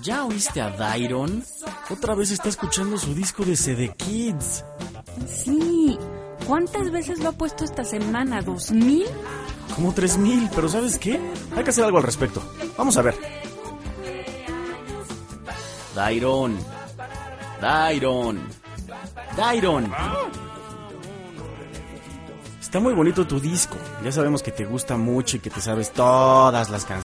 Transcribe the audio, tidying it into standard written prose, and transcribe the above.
¿Ya oíste a Dairon? Otra vez está escuchando su disco de CD Kids. Sí. ¿Cuántas veces lo ha puesto esta semana? ¿2000? Como 3000, pero ¿sabes qué? Hay que hacer algo al respecto. Vamos a ver. Dairon. Está muy bonito tu disco. Ya sabemos que te gusta mucho y que te sabes todas las canciones.